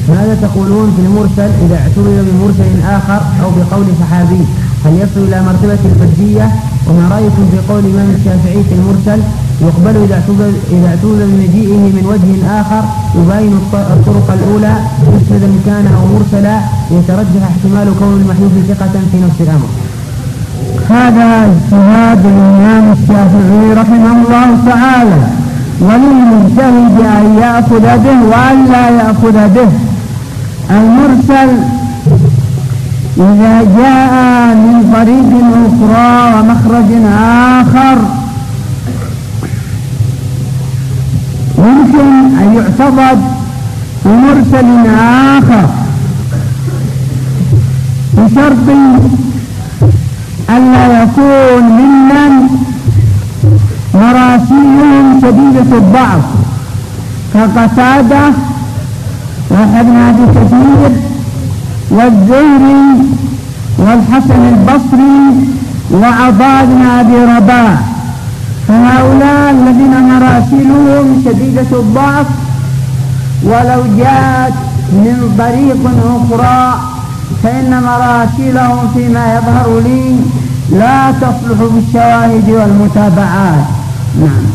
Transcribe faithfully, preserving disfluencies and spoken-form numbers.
ماذا تقولون في المرسل إذا اعتبر بمرسل آخر أو بقول صحابي؟ هل يصل إلى مرتبة الحجية؟ وما رأيكم في قول الإمام الشافعي في المرسل يقبل إذا اعتبر إذا اعتبر بمجيئه من وجه آخر يبين الطرق الأولى مسندا كان أو مرسلا يترجح احتمال كون المحذوف ثقة في نفس الأمر؟ هذا اجتهاد الإمام الشافعي رحمه الله تعالى، وللمجتهد أن يأخذ به وأن لا يأخذ به. المرسل إذا جاء من طريق أخرى ومخرج آخر يمكن أن يعتبر بمرسل آخر بشرط ألا يكون ممن مراسيلهم شديدة الضعف كقتادة وابن أبي كثير والزهري والحسن البصري وعطاء بن أبي رباح، فهؤلاء الذين مراسيلهم شديدة الضعف ولو جاءت من طريق أخرى فإن مراسيلهم فيما يظهر لي لا تصلح بالشواهد والمتابعات. نعم.